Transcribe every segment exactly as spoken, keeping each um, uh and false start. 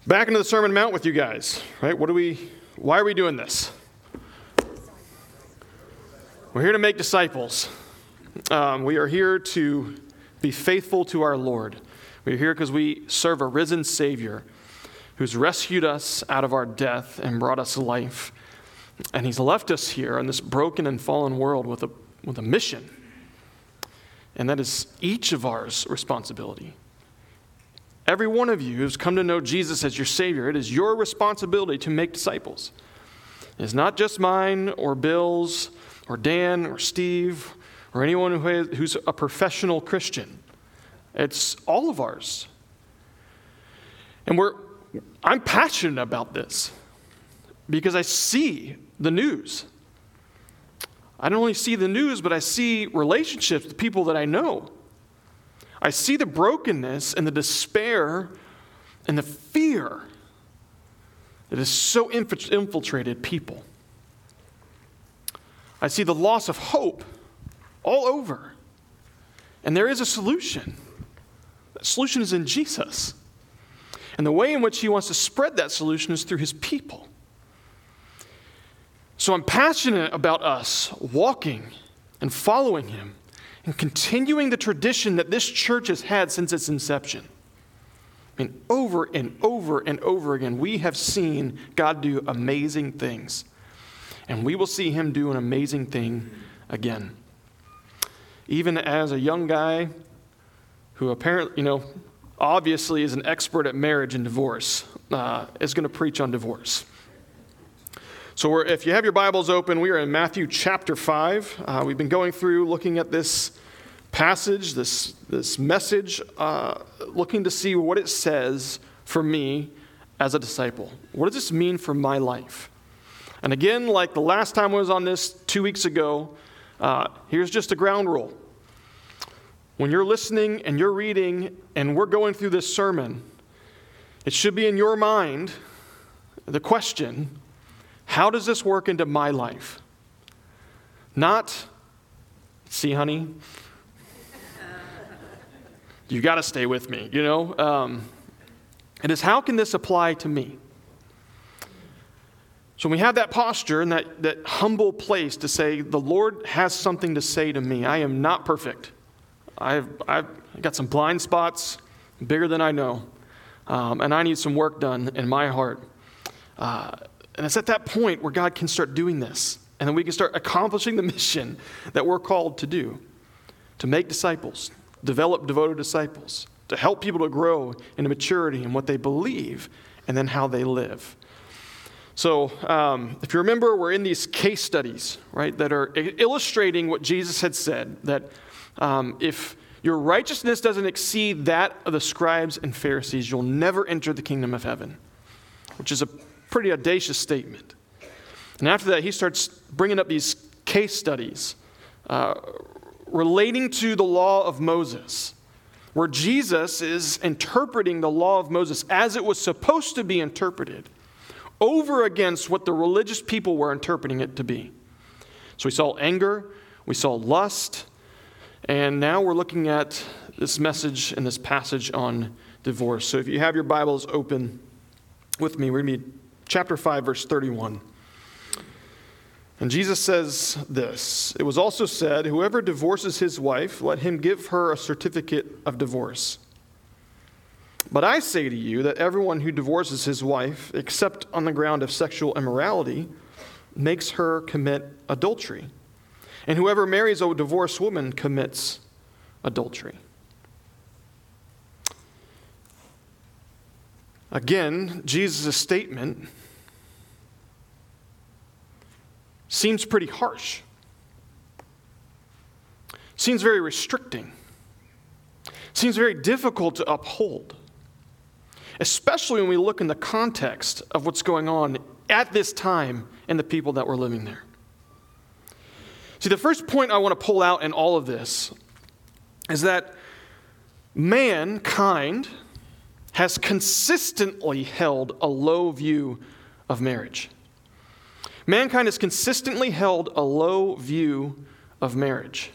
Back into the Sermon on the Mount with you guys, right? What do we, why are we doing this? We're here to make disciples. Um, we are here to be faithful to our Lord. We're here because we serve a risen Savior who's rescued us out of our death and brought us life. And he's left us here in this broken and fallen world with a, with a mission. And that is each of ours responsibility. Every one of you who's come to know Jesus as your Savior, it is your responsibility to make disciples. It's not just mine or Bill's or Dan or Steve or anyone who has, who's a professional Christian. It's all of ours. And we're I'm passionate about this because I see the news. I don't only see the news, but I see relationships with people that I know. I see the brokenness and the despair and the fear that has so infiltrated people. I see the loss of hope all over. And there is a solution. That solution is in Jesus. And the way in which he wants to spread that solution is through his people. So I'm passionate about us walking and following him and continuing the tradition that this church has had since its inception. I mean, over and over and over again, we have seen God do amazing things. And we will see him do an amazing thing again. Even as a young guy who apparently, you know, obviously is an expert at marriage and divorce, uh, is going to preach on divorce. So we're, if you have your Bibles open, we are in Matthew chapter five. Uh, we've been going through looking at this passage, this, this message, uh, looking to see what it says for me as a disciple. What does this mean for my life? And again, like the last time I was on this two weeks ago, uh, here's just a ground rule. When you're listening and you're reading and we're going through this sermon, it should be in your mind the question, how does this work into my life? Not, see, honey, you got to stay with me, you know? Um, it is, how can this apply to me? So when we have that posture and that, that humble place to say, the Lord has something to say to me. I am not perfect. I've, I've got some blind spots, bigger than I know, um, and I need some work done in my heart. Uh, and it's at that point where God can start doing this, and then we can start accomplishing the mission that we're called to do, to make disciples, develop devoted disciples, to help people to grow into maturity in what they believe and then how they live. So um, if you remember, we're in these case studies, right, that are illustrating what Jesus had said, that Um, if your righteousness doesn't exceed that of the scribes and Pharisees, you'll never enter the kingdom of heaven, which is a pretty audacious statement. And after that, he starts bringing up these case studies uh, relating to the law of Moses, where Jesus is interpreting the law of Moses as it was supposed to be interpreted over against what the religious people were interpreting it to be. So we saw anger, we saw lust, and now we're looking at this message and this passage on divorce. So if you have your Bibles open with me, we're going to be chapter five, verse thirty-one. And Jesus says this, "It was also said, whoever divorces his wife, let him give her a certificate of divorce. But I say to you that everyone who divorces his wife, except on the ground of sexual immorality, makes her commit adultery. And whoever marries a divorced woman commits adultery." Again, Jesus' statement seems pretty harsh. Seems very restricting. Seems very difficult to uphold. Especially when we look in the context of what's going on at this time and the people that were living there. See, the first point I want to pull out in all of this is that mankind has consistently held a low view of marriage. Mankind has consistently held a low view of marriage.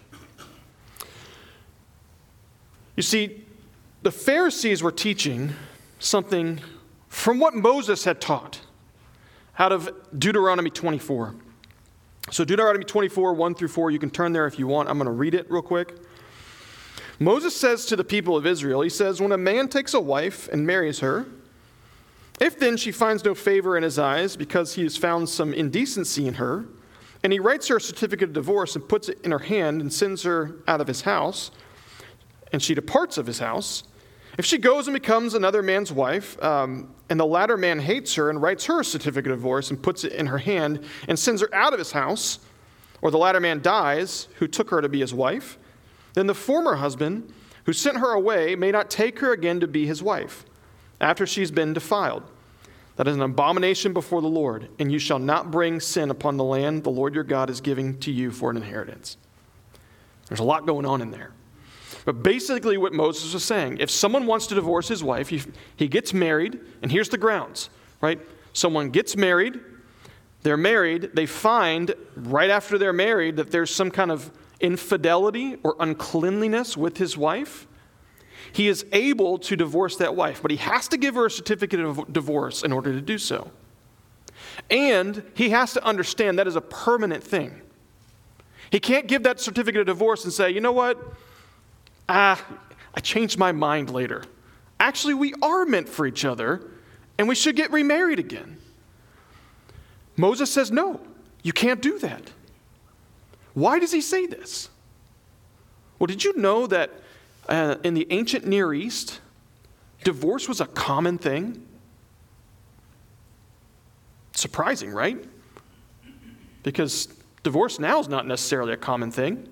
You see, the Pharisees were teaching something from what Moses had taught out of Deuteronomy twenty-four. So Deuteronomy twenty-four, one through four, you can turn there if you want. I'm going to read it real quick. Moses says to the people of Israel, he says, when a man takes a wife and marries her, if then she finds no favor in his eyes because he has found some indecency in her, and he writes her a certificate of divorce and puts it in her hand and sends her out of his house, and she departs of his house, if she goes and becomes another man's wife, um, and the latter man hates her and writes her a certificate of divorce and puts it in her hand and sends her out of his house, or the latter man dies who took her to be his wife, then the former husband who sent her away may not take her again to be his wife after she's been defiled. That is an abomination before the Lord, and you shall not bring sin upon the land the Lord your God is giving to you for an inheritance. There's a lot going on in there. But basically what Moses was saying, if someone wants to divorce his wife, he, he gets married, and here's the grounds, right? Someone gets married, they're married, they find right after they're married that there's some kind of infidelity or uncleanliness with his wife. He is able to divorce that wife, but he has to give her a certificate of divorce in order to do so. And he has to understand that is a permanent thing. He can't give that certificate of divorce and say, you know what? Ah, I changed my mind later. Actually, we are meant for each other, and we should get remarried again. Moses says, no, you can't do that. Why does he say this? Well, did you know that uh, in the ancient Near East, divorce was a common thing? Surprising, right? Because divorce now is not necessarily a common thing.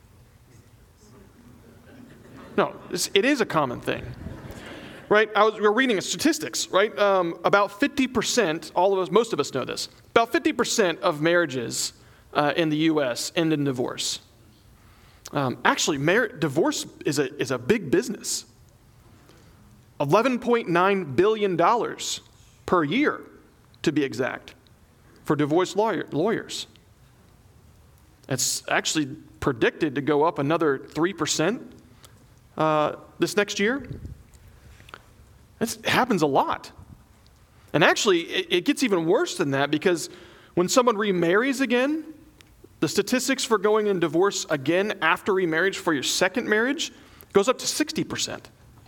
No, it is a common thing, right? I was, we were reading statistics, right? Um, about fifty percent, all of us, most of us know this, about fifty percent of marriages uh, in the U S end in divorce. Um, actually, mar- divorce is a, is a big business. eleven point nine billion dollars per year, to be exact, for divorce lawyer, lawyers. It's actually predicted to go up another three percent uh, this next year. It's, it happens a lot. And actually, it, it gets even worse than that, because when someone remarries again, the statistics for going in divorce again after remarriage for your second marriage goes up to sixty percent.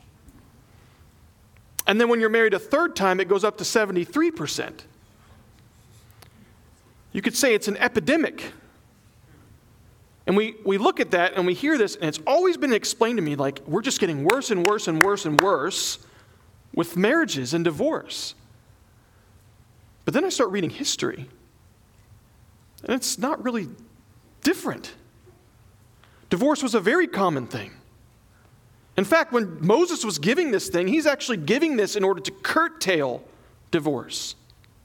And then when you're married a third time, it goes up to seventy-three percent. You could say it's an epidemic. And we, we look at that and we hear this, and it's always been explained to me like we're just getting worse and worse and worse and worse with marriages and divorce. But then I start reading history, and it's not really different. Divorce was a very common thing. In fact, when Moses was giving this thing, he's actually giving this in order to curtail divorce.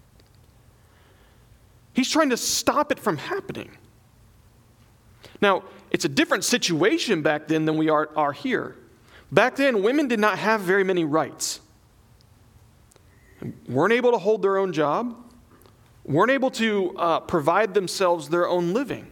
He's trying to stop it from happening. Now, it's a different situation back then than we are, are here. Back then, women did not have very many rights. Weren't able to hold their own job. Weren't able to uh, provide themselves their own living.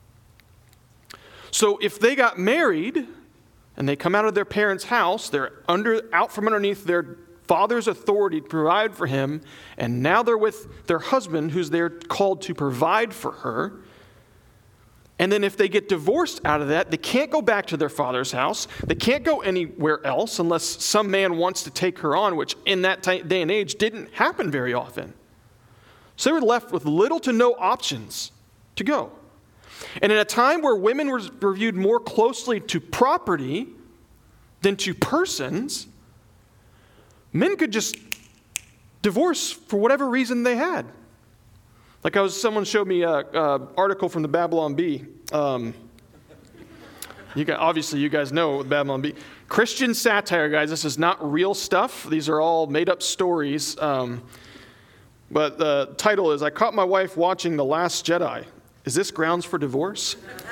So if they got married and they come out of their parents' house, they're under out from underneath their father's authority to provide for him, and now they're with their husband who's there called to provide for her. And then if they get divorced out of that, they can't go back to their father's house. They can't go anywhere else unless some man wants to take her on, which in that day and age didn't happen very often. So they were left with little to no options to go. And in a time where women were viewed more closely to property than to persons, men could just divorce for whatever reason they had. Like I was, someone showed me an article from the Babylon Bee. Um, you guys, obviously, you guys know what Babylon Bee. Christian satire, guys. This is not real stuff. These are all made-up stories. Um, but the title is, "I Caught My Wife Watching The Last Jedi. Is This Grounds for Divorce?"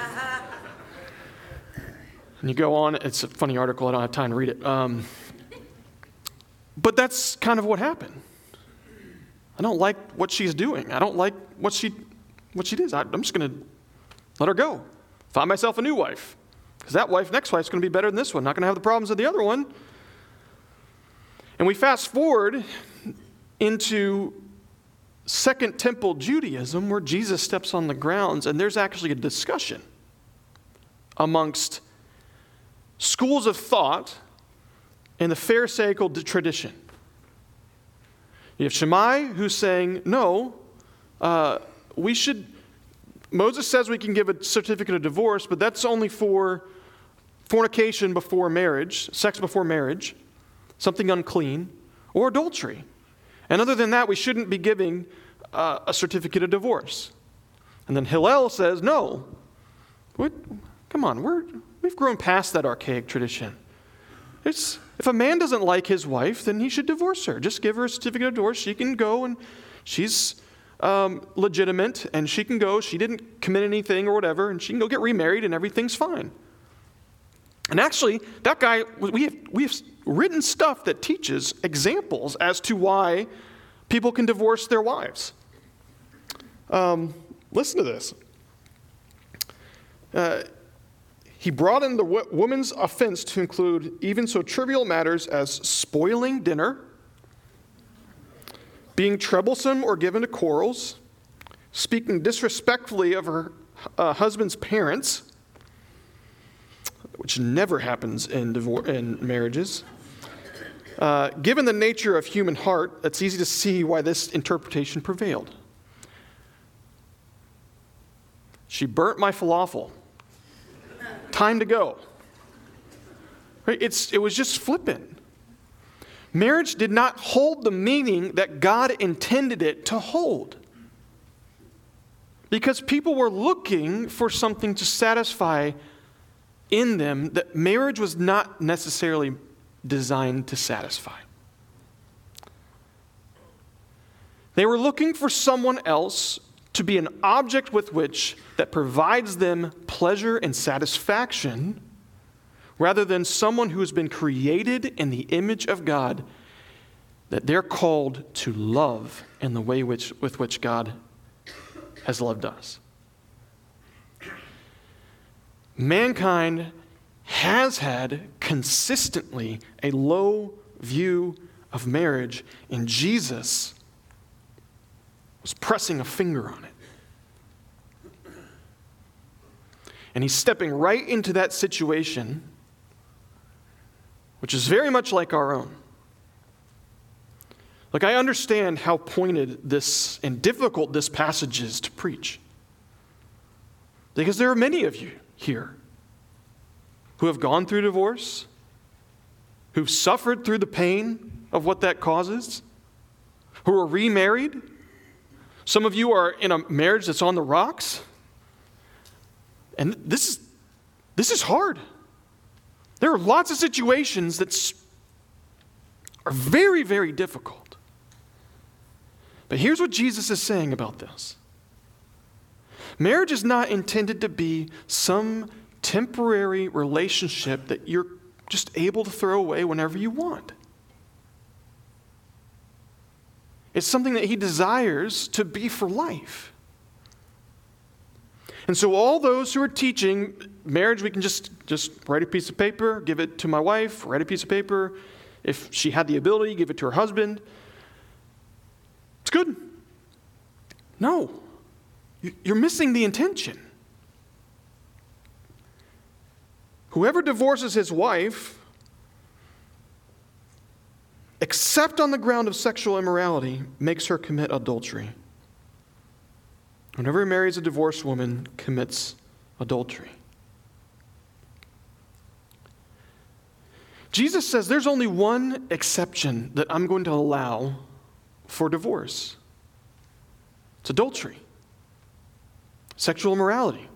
And you go on. It's a funny article. I don't have time to read it. Um, but that's kind of what happened. I don't like what she's doing. I don't like what she what she does. I, I'm just going to let her go. Find myself a new wife. Because that wife, next wife's going to be better than this one. Not going to have the problems of the other one. And we fast forward into Second Temple Judaism, where Jesus steps on the grounds, and there's actually a discussion amongst schools of thought in the Pharisaical tradition. You have Shammai, who's saying, no, uh, we should, Moses says we can give a certificate of divorce, but that's only for fornication before marriage, sex before marriage, something unclean, or adultery. And other than that, we shouldn't be giving uh, a certificate of divorce. And then Hillel says, no, what, come on, we're, we've grown past that archaic tradition. It's, if a man doesn't like his wife, then he should divorce her. Just give her a certificate of divorce. She can go, and she's um, legitimate, and she can go. She didn't commit anything or whatever, and she can go get remarried, and everything's fine. And actually, that guy, we have, we have written stuff that teaches examples as to why people can divorce their wives. Um, listen to this. Uh, he brought in the w- woman's offense to include even so trivial matters as spoiling dinner, being troublesome or given to quarrels, speaking disrespectfully of her uh, husband's parents, which never happens in divor- in marriages. Uh, given the nature of human heart, it's easy to see why this interpretation prevailed. She burnt my falafel. Time to go. Right? It's, it was just flippant. Marriage did not hold the meaning that God intended it to hold. Because people were looking for something to satisfy in them that marriage was not necessarily designed to satisfy. They were looking for someone else to be an object with which that provides them pleasure and satisfaction, rather than someone who has been created in the image of God, that they're called to love in the way which, with which God has loved us. Mankind has had consistently a low view of marriage, and Jesus was pressing a finger on it. And he's stepping right into that situation, which is very much like our own. Like, I understand how pointed this and difficult this passage is to preach, because there are many of you here who have gone through divorce, who've suffered through the pain of what that causes, who are remarried. Some of you are in a marriage that's on the rocks. And this is, this is hard. There are lots of situations that are very, very difficult. But here's what Jesus is saying about this. Marriage is not intended to be some temporary relationship that you're just able to throw away whenever you want. It's something that he desires to be for life. And so all those who are teaching marriage, we can just, just write a piece of paper, give it to my wife, write a piece of paper. If she had the ability, give it to her husband. It's good. No. You're missing the intention. Whoever divorces his wife, except on the ground of sexual immorality, makes her commit adultery. Whenever he marries a divorced woman, commits adultery. Jesus says there's only one exception that I'm going to allow for divorce. It's adultery. Sexual immorality.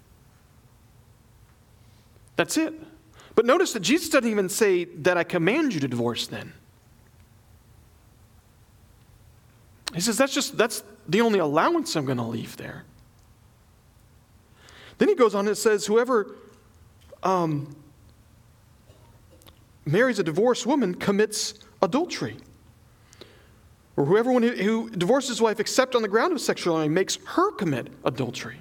That's it. But notice that Jesus doesn't even say that I command you to divorce then. He says that's just, that's the only allowance I'm going to leave there. Then he goes on and says, whoever um, marries a divorced woman commits adultery. Or whoever who, who divorces his wife except on the ground of sexuality makes her commit adultery.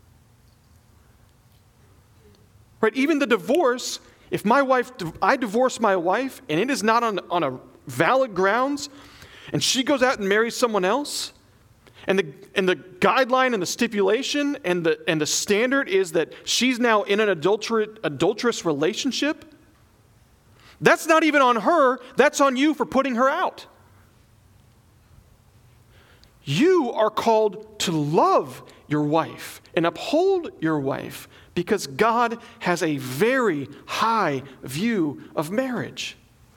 Right? Even the divorce, if my wife, I divorce my wife and it is not on, on a valid grounds, and she goes out and marries someone else, and the and the guideline and the stipulation and the and the standard is that she's now in an adulterous adulterous relationship, that's not even on her, that's on you for putting her out. You are called to love your wife and uphold your wife because God has a very high view of marriage.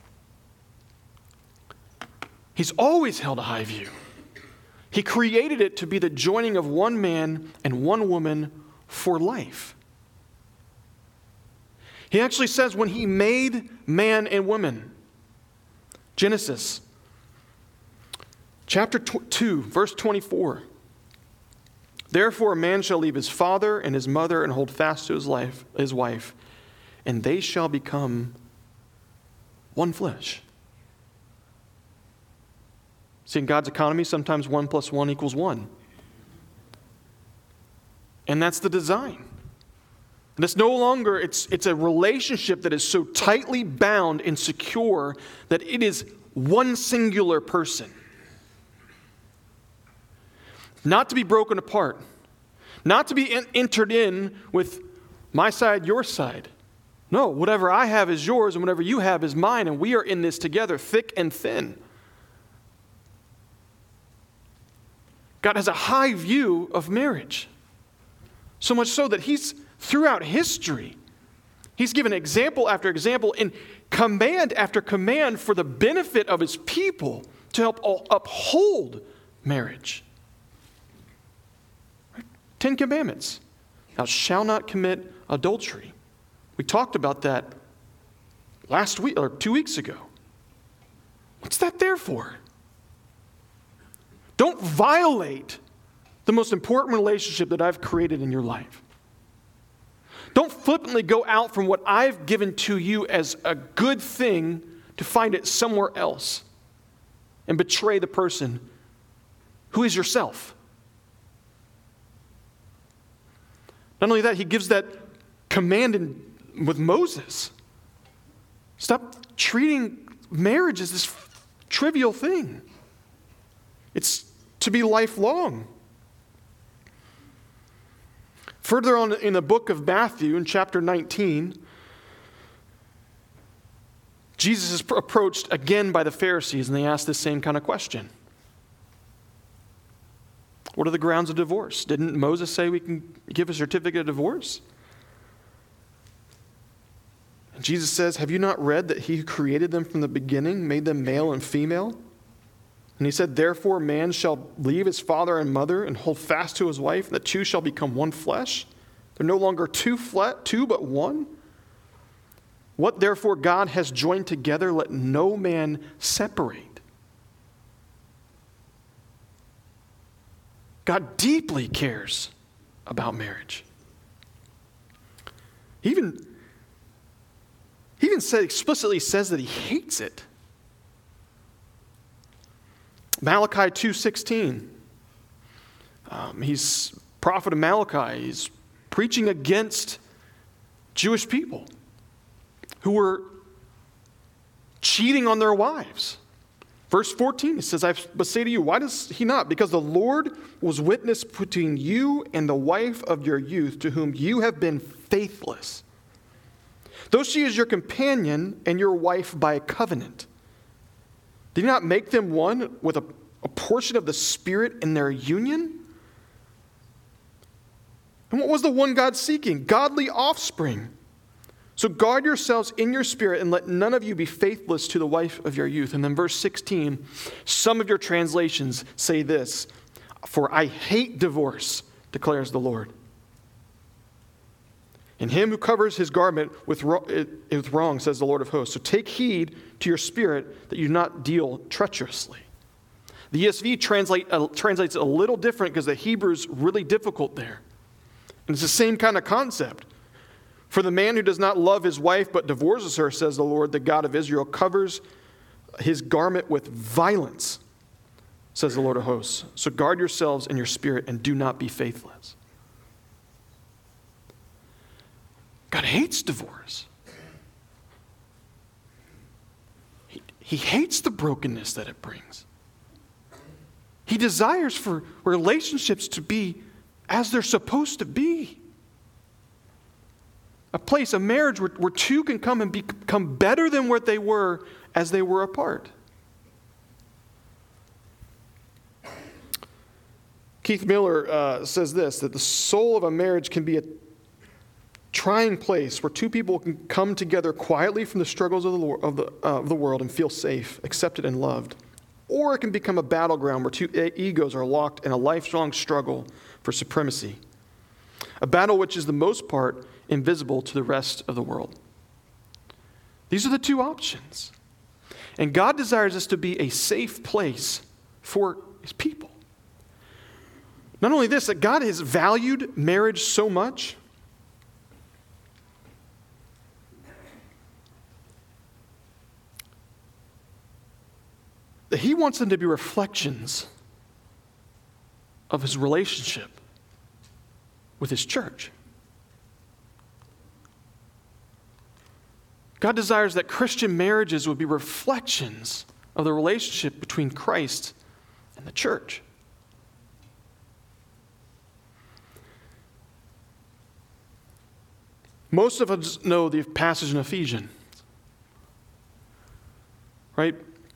He's always held a high view. He created it to be the joining of one man and one woman for life. He actually says when he made man and woman, Genesis chapter two, verse twenty-four, therefore a man shall leave his father and his mother and hold fast to his life, his wife, and they shall become one flesh. See, in God's economy, sometimes one plus one equals one. And that's the design. And it's no longer, it's, it's a relationship that is so tightly bound and secure that it is one singular person. Not to be broken apart. Not to be en- entered in with my side, your side. No, whatever I have is yours and whatever you have is mine, and we are in this together, thick and thin. God has a high view of marriage. So much so that he's, throughout history, he's given example after example and command after command for the benefit of his people to help uphold marriage. Ten Commandments. Thou shalt not commit adultery. We talked about that last week or two weeks ago. What's that there for? Don't violate the most important relationship that I've created in your life. Don't flippantly go out from what I've given to you as a good thing to find it somewhere else and betray the person who is yourself. Not only that, he gives that command in, with Moses. Stop treating marriage as this trivial thing. It's to be lifelong. Further on in the book of Matthew, in chapter nineteen, Jesus is approached again by the Pharisees, and they ask the same kind of question. What are the grounds of divorce? Didn't Moses say we can give a certificate of divorce? And Jesus says, have you not read that he who created them from the beginning made them male and female? And he said, therefore, man shall leave his father and mother and hold fast to his wife, and the two shall become one flesh. They're no longer two, flat, two but one. What therefore God has joined together, let no man separate. God deeply cares about marriage. He even, he even said, explicitly says that he hates it. Malachi two sixteen. Um, he's prophet of Malachi. He's preaching against Jewish people who were cheating on their wives. Verse fourteen, he says, I but say to you, why does he not? Because the Lord was witness between you and the wife of your youth, to whom you have been faithless. Though she is your companion and your wife by covenant. Did he not make them one with a, a portion of the Spirit in their union? And what was the one God seeking? Godly offspring. So guard yourselves in your spirit and let none of you be faithless to the wife of your youth. And then verse sixteen, some of your translations say this, for I hate divorce, declares the Lord. And him who covers his garment with wrong, says the Lord of hosts. So take heed to your spirit that you do not deal treacherously. The E S V translate, uh, translates it a little different because the Hebrew is really difficult there. And it's the same kind of concept. For the man who does not love his wife but divorces her, says the Lord, the God of Israel, covers his garment with violence, says the Lord of hosts. So guard yourselves in your spirit and do not be faithless. God hates divorce. He, he hates the brokenness that it brings. desires for relationships to be as they're supposed to be. A place, a marriage where, where two can come and become better than what they were as they were apart. Keith Miller uh, says this, that the soul of a marriage can be a trying place where two people can come together quietly from the struggles of the, of the, uh, of the world and feel safe, accepted, and loved. Or it can become a battleground where two egos are locked in a lifelong struggle for supremacy. A battle which is the most part invisible to the rest of the world. These are the two options. And God desires us to be a safe place for his people. Not only this, that God has valued marriage so much that he wants them to be reflections of his relationship with his church. God desires that Christian marriages would be reflections of the relationship between Christ and the church. Most of us know the passage in Ephesians, right?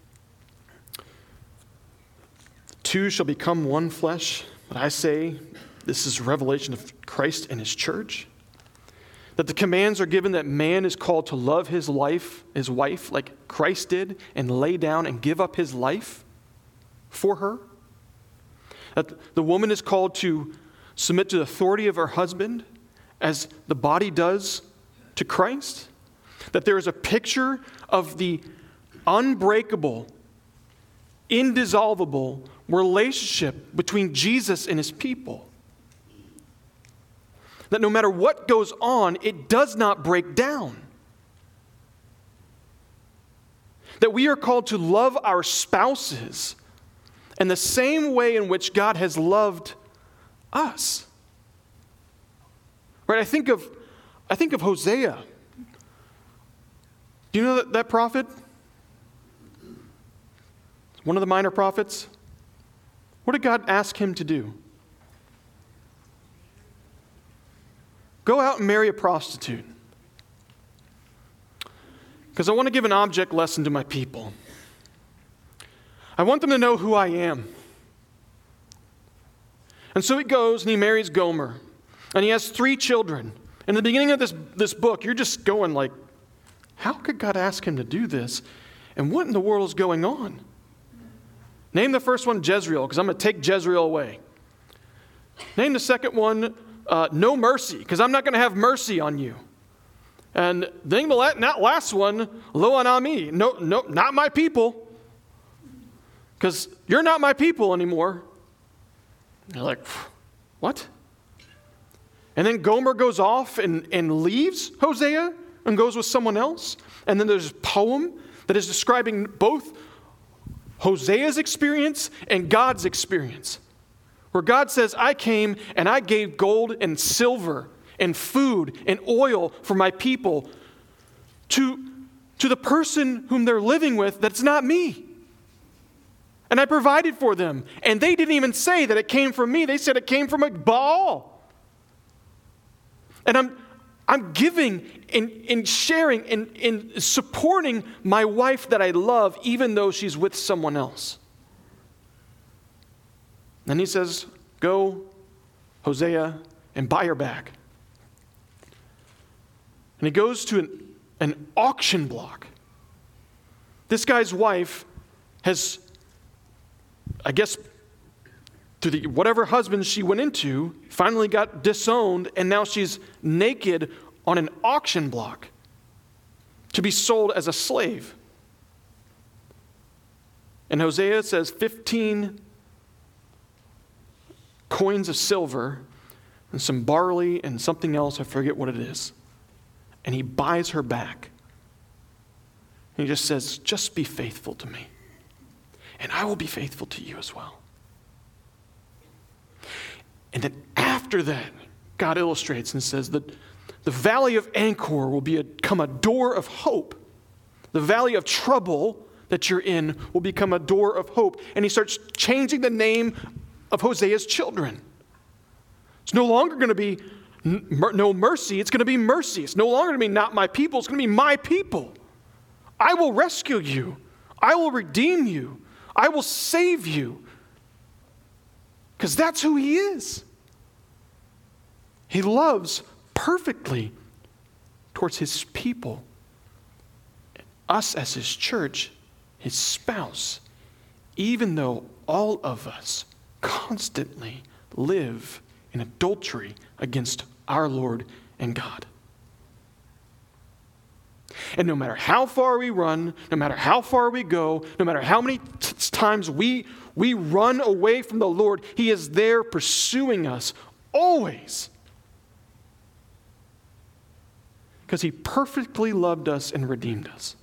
Two shall become one flesh, but I say this is a revelation of Christ and his church. That the commands are given that man is called to love his life, his wife, like Christ did, and lay down and give up his life for her. That the woman is called to submit to the authority of her husband as the body does to Christ. That there is a picture of the unbreakable, indissoluble relationship between Jesus and his people. That no matter what goes on, it does not break down. That we are called to love our spouses in the same way in which God has loved us. Right? I think of I think of Hosea. Do you know that, that prophet? One of the minor prophets. What did God ask him to do? Go out and marry a prostitute. Because I want to give an object lesson to my people. I want them to know who I am. And so he goes and he marries Gomer. And he has three children. In the beginning of this, this book, you're just going like, how could God ask him to do this? And what in the world is going on? Name the first one Jezreel, because I'm going to take Jezreel away. Name the second one uh, No Mercy, because I'm not going to have mercy on you. And name the last one Lo Anami, no, no, not my people, because you're not my people anymore. You're like, what? And then Gomer goes off and, and leaves Hosea and goes with someone else. And then there's a poem that is describing both Hosea's experience and God's experience. Where God says, I came and I gave gold and silver and food and oil for my people to, to the person whom they're living with that's not me. And I provided for them. And they didn't even say that it came from me. They said it came from a Baal. And I'm I'm giving and, and sharing and, and supporting my wife that I love, even though she's with someone else. Then he says, go, Hosea, and buy her back. And he goes to an, an auction block. This guy's wife has, I guess, through the, whatever husband she went into, finally got disowned, and now she's naked on an auction block to be sold as a slave. And Hosea says fifteen coins of silver and some barley and something else, I forget what it is. And he buys her back. And he just says, just be faithful to me, and I will be faithful to you as well. And then after that, God illustrates and says that the valley of Achor will become a door of hope. The valley of trouble that you're in will become a door of hope. And he starts changing the name of Hosea's children. It's no longer going to be no mercy. It's going to be mercy. It's no longer going to be not my people. It's going to be my people. I will rescue you. I will redeem you. I will save you. Because that's who he is. He loves perfectly towards his people. Us as his church, his spouse, even though all of us constantly live in adultery against our Lord and God. And no matter how far we run, no matter how far we go, no matter how many t- times we, we run away from the Lord, he is there pursuing us always. Because he perfectly loved us and redeemed us.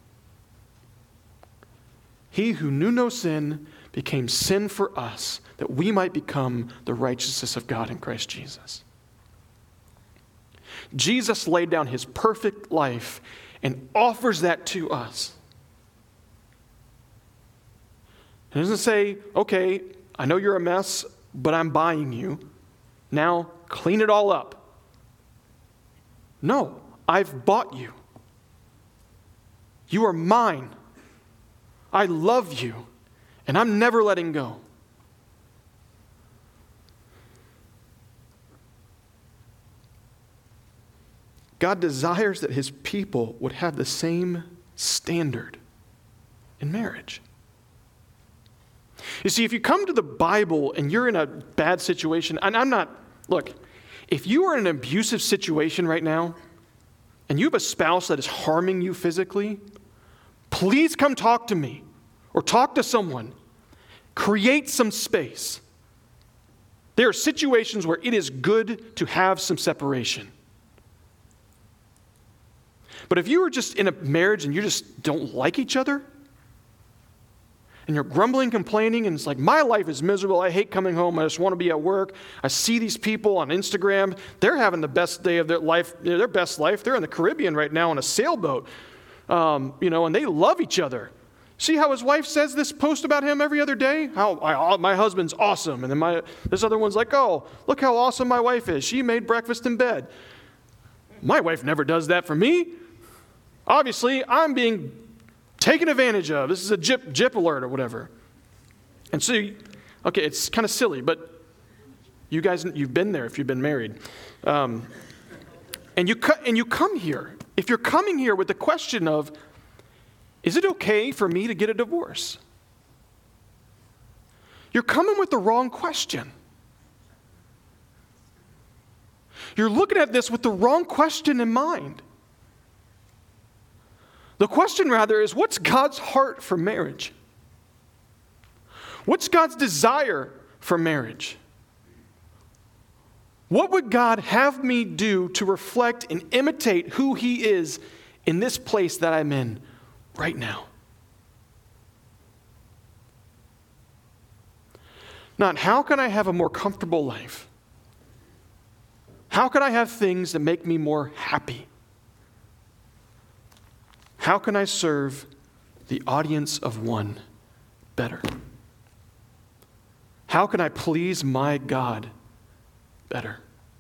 He who knew no sin became sin for us, that we might become the righteousness of God in Christ Jesus. Jesus laid down his perfect life and offers that to us. It doesn't say, okay, I know you're a mess, but I'm buying you. Now clean it all up. No, I've bought you. You are mine. I love you, and I'm never letting go. God desires that his people would have the same standard in marriage. You see, if you come to the Bible and you're in a bad situation, and I'm not, look, if you are in an abusive situation right now, and you have a spouse that is harming you physically, please come talk to me or talk to someone. Create some space. There are situations where it is good to have some separation. But if you are just in a marriage and you just don't like each other, and you're grumbling, complaining, and it's like, my life is miserable. I hate coming home. I just want to be at work. I see these people on Instagram. They're having the best day of their life, their best life. They're in the Caribbean right now on a sailboat, um, you know, and they love each other. See how his wife says this post about him every other day? How I, my husband's awesome. And then my this other one's like, oh, look how awesome my wife is. She made breakfast in bed. My wife never does that for me. Obviously, I'm being taken advantage of. This is a jip, jip alert or whatever. And so, okay, it's kind of silly, but you guys, you've been there if you've been married. Um, and you and you come here. If you're coming here with the question of, is it okay for me to get a divorce? You're coming with the wrong question. You're looking at this with the wrong question in mind. The question, rather, is what's God's heart for marriage? What's God's desire for marriage? What would God have me do to reflect and imitate who he is in this place that I'm in right now? Not how can I have a more comfortable life? How can I have things that make me more happy? How can I serve the audience of one better? How can I please my God better?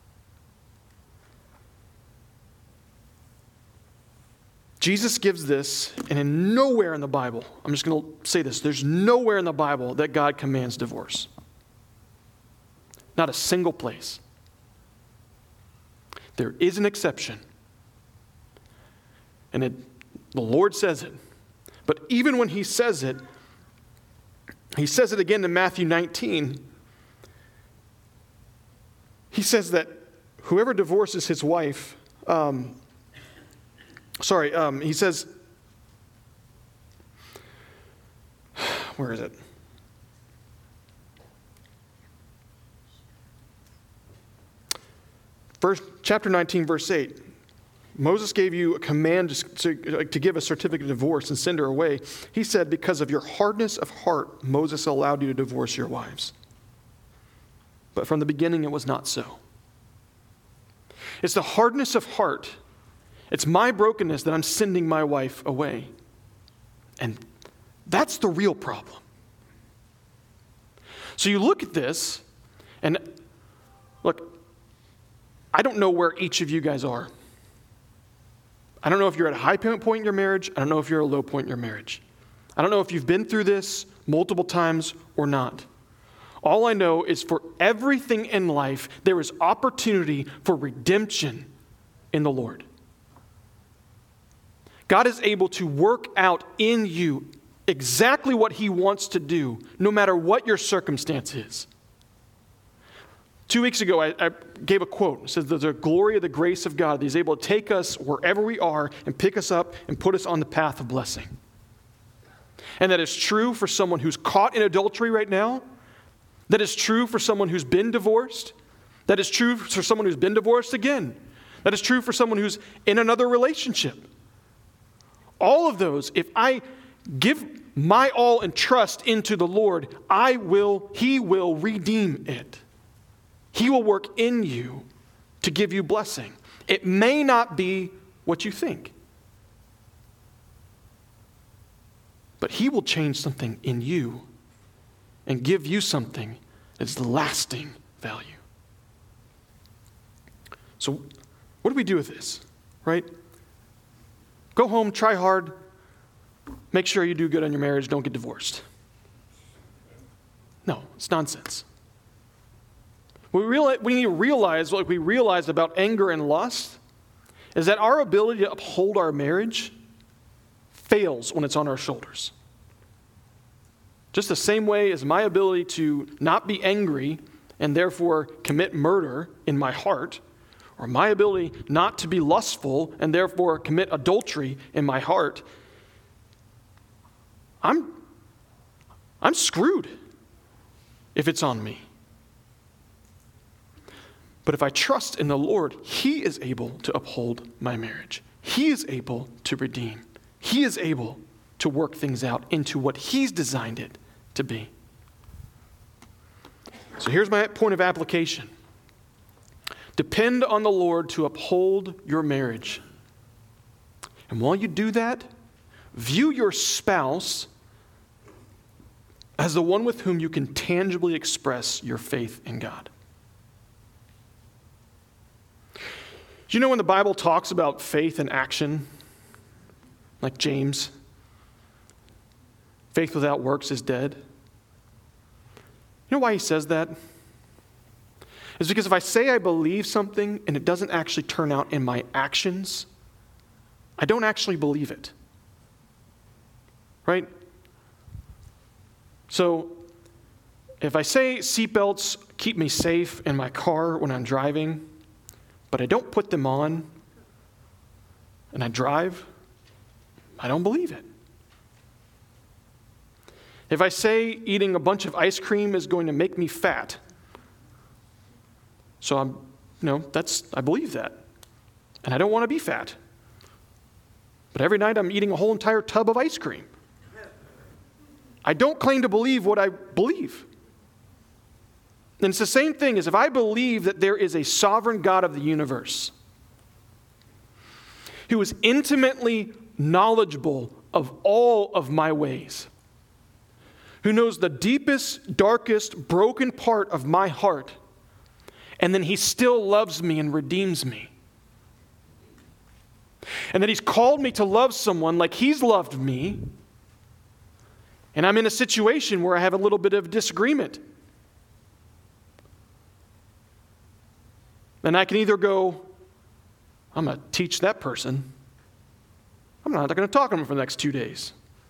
Jesus gives this, and in nowhere in the Bible, I'm just going to say this, there's nowhere in the Bible that God commands divorce. Not a single place. There is an exception. And it The Lord says it. But even when he says it, he says it again in Matthew nineteen. He says that whoever divorces his wife, um, sorry, um, he says, where is it? First, chapter nineteen, verse eight. Moses gave you a command to, to give a certificate of divorce and send her away. He said, because of your hardness of heart, Moses allowed you to divorce your wives. But from the beginning, it was not so. It's the hardness of heart. It's my brokenness that I'm sending my wife away. And That's the real problem. So you look at this, and look, I don't know where each of you guys are. I don't know if you're at a high point in your marriage. I don't know if you're at a low point in your marriage. I don't know if you've been through this multiple times or not. All I know is for everything in life, there is opportunity for redemption in the Lord. God is able to work out in you exactly what he wants to do, no matter what your circumstance is. Two weeks ago, I, I gave a quote. It says, "The glory of the grace of God, that he's able to take us wherever we are and pick us up and put us on the path of blessing." And that is true for someone who's caught in adultery right now. That is true for someone who's been divorced. That is true for someone who's been divorced again. That is true for someone who's in another relationship. All of those, if I give my all and trust into the Lord, I will, he will redeem it. He will work in you to give you blessing. It may not be what you think, but he will change something in you and give you something that's lasting value. So what do we do with this, right? Go home, try hard, make sure you do good on your marriage, don't get divorced. No, it's nonsense. We, realize, we need to realize what we realized about anger and lust is that our ability to uphold our marriage fails when it's on our shoulders. Just the same way as my ability to not be angry and therefore commit murder in my heart, or my ability not to be lustful and therefore commit adultery in my heart, I'm, I'm screwed if it's on me. But if I trust in the Lord, he is able to uphold my marriage. He is able to redeem. He is able to work things out into what he's designed it to be. So here's my point of application. Depend on the Lord to uphold your marriage. And while you do that, view your spouse as the one with whom you can tangibly express your faith in God. Do you know when the Bible talks about faith and action, like James, faith without works is dead? You know why he says that? It's because if I say I believe something and it doesn't actually turn out in my actions, I don't actually believe it. Right? So, if I say seatbelts keep me safe in my car when I'm driving, but I don't put them on and I drive, I don't believe it. If I say eating a bunch of ice cream is going to make me fat, so I'm, you know, that's, I believe that. And I don't want to be fat. But every night I'm eating a whole entire tub of ice cream. I don't claim to believe what I believe. And it's the same thing as if I believe that there is a sovereign God of the universe who is intimately knowledgeable of all of my ways, who knows the deepest, darkest, broken part of my heart, and then he still loves me and redeems me. And that he's called me to love someone like he's loved me, and I'm in a situation where I have a little bit of disagreement. And I can either go, I'm going to teach that person. I'm not going to talk to them for the next two days.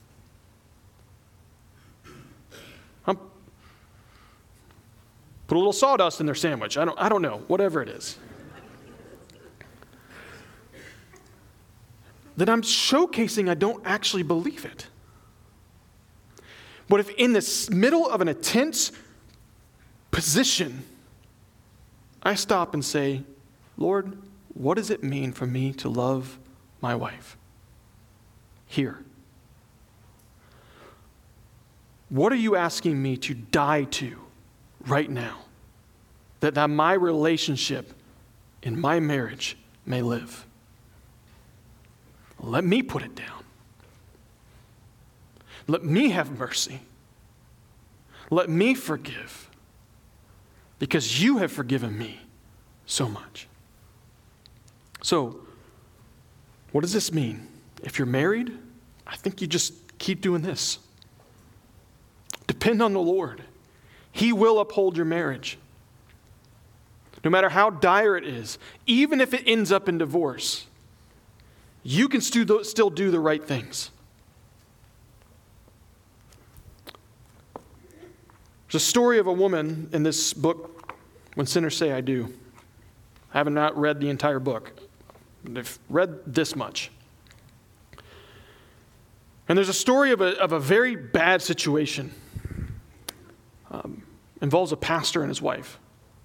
I'm, put a little sawdust in their sandwich. I don't, I don't know, whatever it is. Then I'm showcasing I don't actually believe it. But if in the middle of an intense position, I stop and say, Lord, what does it mean for me to love my wife? Here. What are you asking me to die to right now? That, that my relationship in my marriage may live. Let me put it down. Let me have mercy. Let me forgive, because you have forgiven me so much. So, what does this mean? If you're married, I think you just keep doing this. Depend on the Lord. He will uphold your marriage. No matter how dire it is, even if it ends up in divorce, you can still do the right things. There's a story of a woman in this book, When Sinners Say I Do. I have not read the entire book. I've read this much. And there's a story of a, of a very bad situation. Um, involves a pastor and his wife.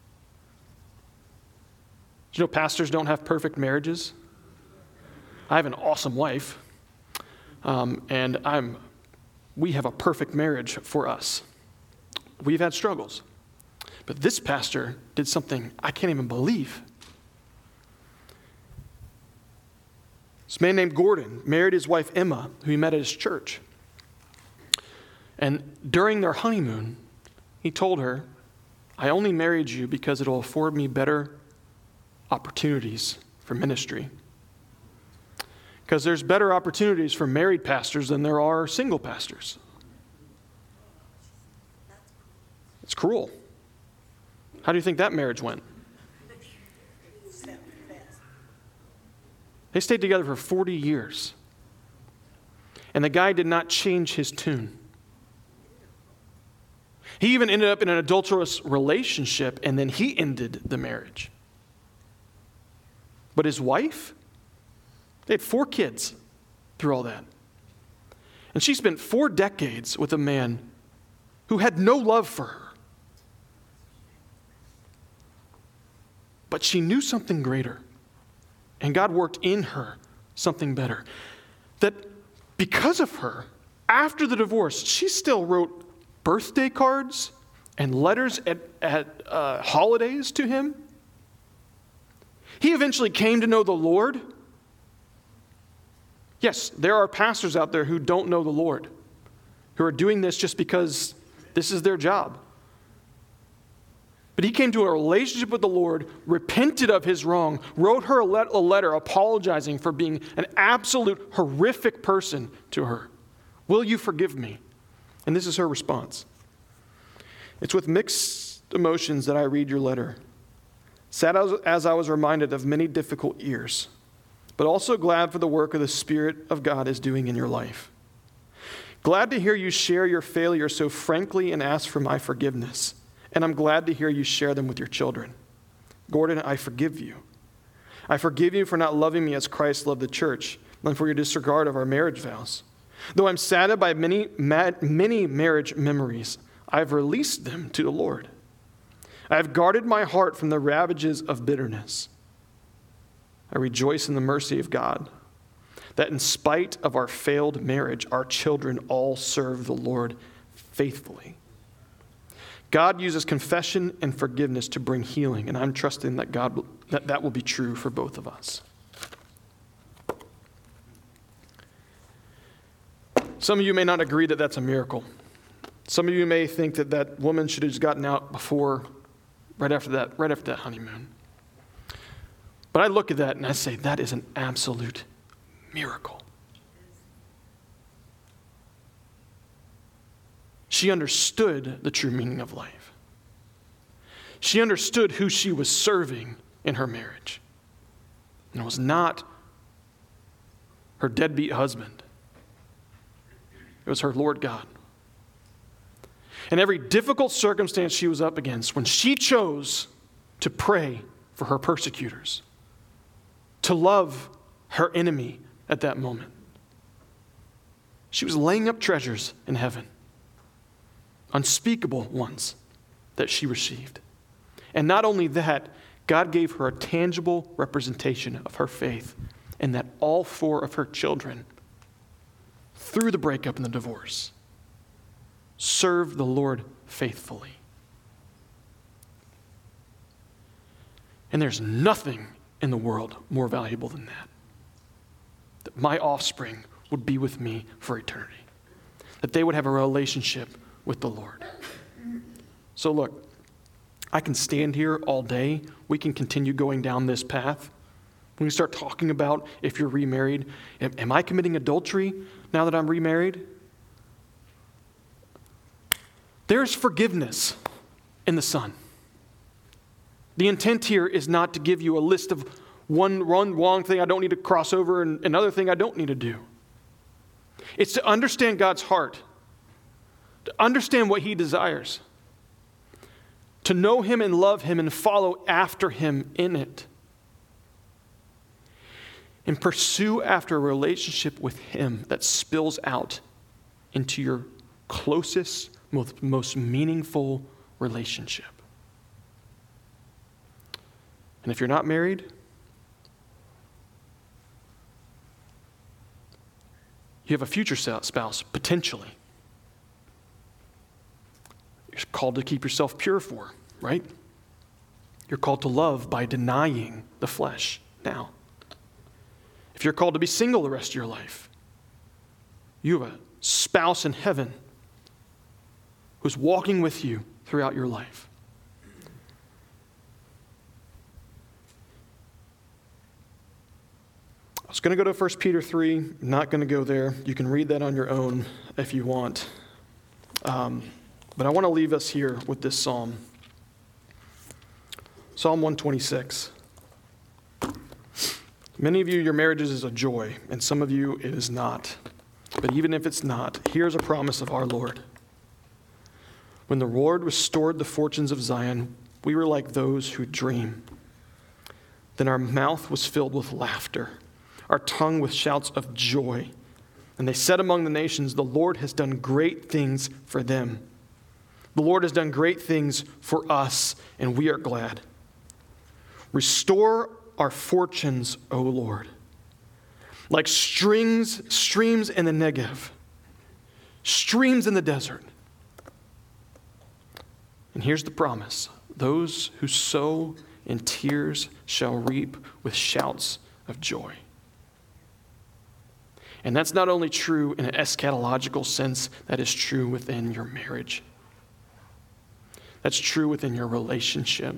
Do you know pastors don't have perfect marriages? I have an awesome wife, um, and I'm. we have a perfect marriage for us. We've had struggles. But this pastor did something I can't even believe. This man named Gordon married his wife Emma, who he met at his church. And during their honeymoon, he told her, I only married you because it'll afford me better opportunities for ministry. Because there's better opportunities for married pastors than there are single pastors. It's cruel. How do you think that marriage went? They stayed together for forty years. And the guy did not change his tune. He even ended up in an adulterous relationship, and then he ended the marriage. But his wife, they had four kids through all that. And she spent four decades with a man who had no love for her. But she knew something greater. And God worked in her something better. That because of her, after the divorce, she still wrote birthday cards and letters at, at uh, holidays to him. He eventually came to know the Lord. Yes, there are pastors out there who don't know the Lord, who are doing this just because this is their job. But he came to a relationship with the Lord, repented of his wrong, wrote her a, let, a letter apologizing for being an absolute horrific person to her. Will you forgive me? And this is her response. It's with mixed emotions that I read your letter. Sad as, as I was reminded of many difficult years, but also glad for the work of the Spirit of God is doing in your life. Glad to hear you share your failures so frankly and ask for my forgiveness. And I'm glad to hear you share them with your children. Gordon, I forgive you. I forgive you for not loving me as Christ loved the church and for your disregard of our marriage vows. Though I'm saddened by many, many marriage memories, I've released them to the Lord. I have guarded my heart from the ravages of bitterness. I rejoice in the mercy of God, that in spite of our failed marriage, our children all serve the Lord faithfully. God uses confession and forgiveness to bring healing, and I'm trusting that God that, that will be true for both of us. Some of you may not agree that that's a miracle. Some of you may think that that woman should have just gotten out before, right after that, right after that honeymoon. But I look at that and I say, that is an absolute miracle. She understood the true meaning of life. She understood who she was serving in her marriage. And it was not her deadbeat husband. It was her Lord God. And every difficult circumstance she was up against, when she chose to pray for her persecutors, to love her enemy at that moment, she was laying up treasures in heaven. Unspeakable ones that she received. And not only that, God gave her a tangible representation of her faith, and that all four of her children, through the breakup and the divorce, served the Lord faithfully. And there's nothing in the world more valuable than that. That my offspring would be with me for eternity. that they would have a relationship with the Lord. So look, I can stand here all day. We can continue going down this path. When we start talking about if you're remarried, am, am I committing adultery now that I'm remarried? There's forgiveness in the Son. The intent here is not to give you a list of one, one wrong thing I don't need to cross over and another thing I don't need to do. It's to understand God's heart, to understand what he desires, to know him and love him and follow after him in it, and pursue after a relationship with him that spills out into your closest, most, most meaningful relationship. And if you're not married, you have a future spouse, potentially. You're called to keep yourself pure for, right? You're called to love by denying the flesh now. If you're called to be single the rest of your life, you have a spouse in heaven who's walking with you throughout your life. I was going to go to First Peter three, not going to go there. You can read that on your own if you want. Um, but I want to leave us here with this psalm. Psalm one twenty-six. Many of you, your marriages is a joy, and some of you, it is not. But even if it's not, here's a promise of our Lord. When the Lord restored the fortunes of Zion, we were like those who dream. Then our mouth was filled with laughter, our tongue with shouts of joy. And they said among the nations, the Lord has done great things for them. The Lord has done great things for us, and we are glad. Restore our fortunes, O Lord, like strings, streams in the Negev, streams in the desert. And here's the promise. Those who sow in tears shall reap with shouts of joy. And that's not only true in an eschatological sense, that is true within your marriage. That's true within your relationship.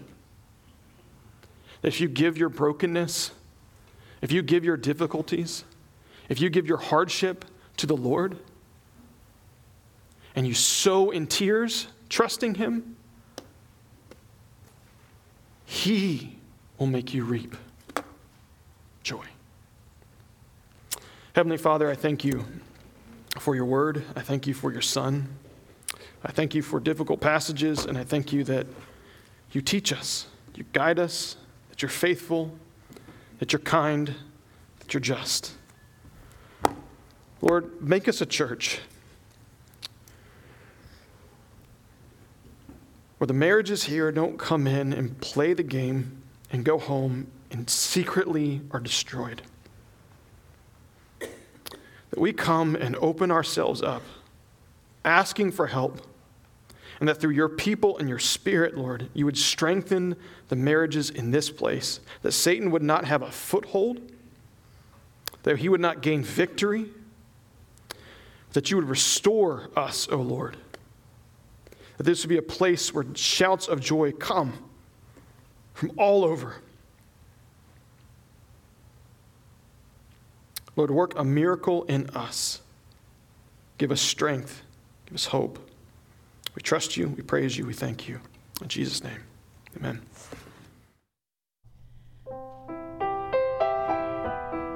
If you give your brokenness, if you give your difficulties, if you give your hardship to the Lord, and you sow in tears, trusting him, he will make you reap joy. Heavenly Father, I thank you for your word. I thank you for your Son. I thank you for difficult passages, and I thank you that you teach us, you guide us, that you're faithful, that you're kind, that you're just. Lord, make us a church where the marriages here don't come in and play the game and go home and secretly are destroyed. That we come and open ourselves up, asking for help, and that through your people and your Spirit, Lord, you would strengthen the marriages in this place, that Satan would not have a foothold, that he would not gain victory, that you would restore us, O Lord, that this would be a place where shouts of joy come from all over. Lord, work a miracle in us. Give us strength. Give us hope. We trust you. We praise you. We thank you. In Jesus' name, amen.